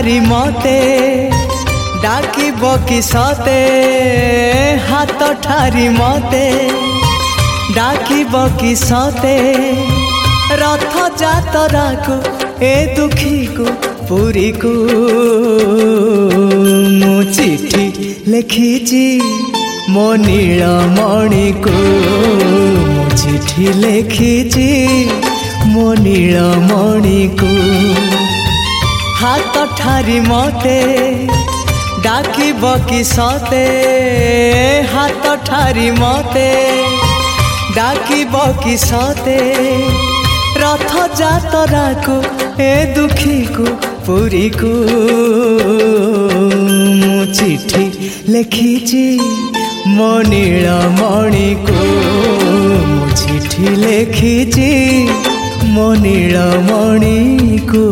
ठारी मते डाकिब कि सते हाथ ठारी मते डाकिब कि सते रथ जातरा को ए दुखी को पुरी को मु चिठी लिखिची मो नीलमणि को मु चिठी लिखिची मो नीलमणि को हाथ ठारी मते डाकिब कि सते हाथ ठारी मते डाकिब कि सते रथ जातरा को ए दुखी को पुरी को मु चिठी लिखिची मो नीलमणि को मु चिठी लिखिची मो नीलमणि को।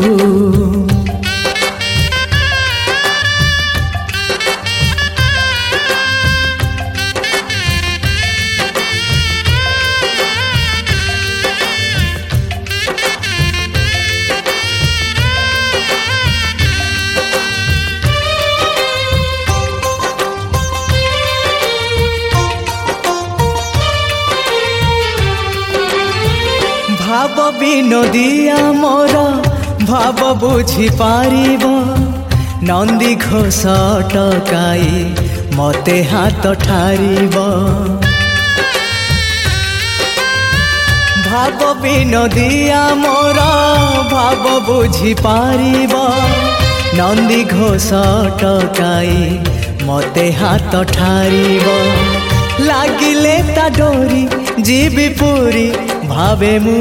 भाव विनोदिया मोर भाव बुझी पारिब नंदी घोष टकाई मते हाथ ठारिब भाव विनोदिया मोर भाव बुझी पारिब नंदी घोष टकाई मते हाथ ठारिब लागिले ता डोरी जीवी पूरी भावे मु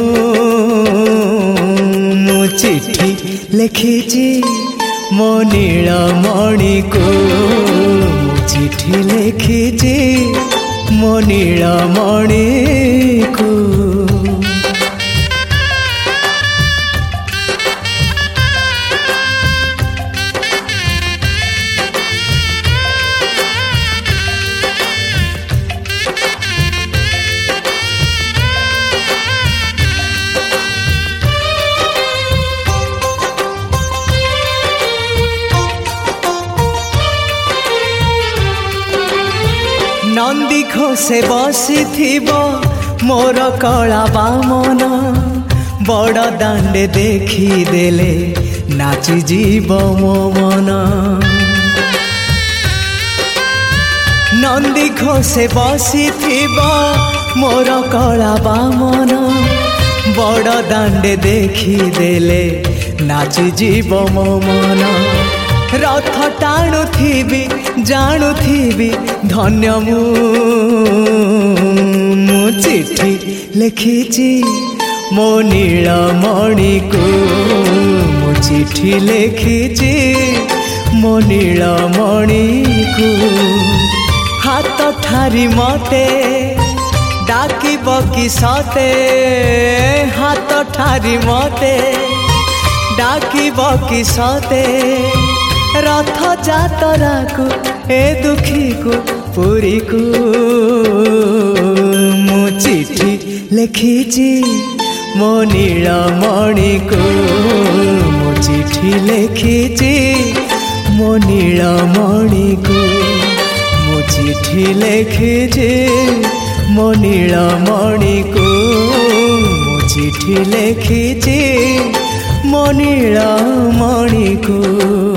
चिठी लिखिची मो नीलमणि को मु चिठी लिखिची मो नीलमणि को। नंदी घोषे बसी मोर कला बामन बड़ दांडे देखी देले नाची जीव मो मन नंदी घोषे बसी मोर कला बामन बड़ दांडे देखी देले नाची जीव मो मन रथ टाणुथिबी जाणुथिबी धन्य मु चिठी लिखिची मो नीलमणि को मु चिठी लिखिची मो नीलमणि को हाथ ठारी मते डाकिब कि सते हाथ ठारी मते डाकिब कि सते रथ जातरा को ए दुखी को पुरी को मु चिठी लिखिची मो नीलमणि को मु चिठी लिखिची मो नीलमणि को मु चिठी लिखिची मो नीलमणि को मु चिठी लिखिची मो नीलमणि को।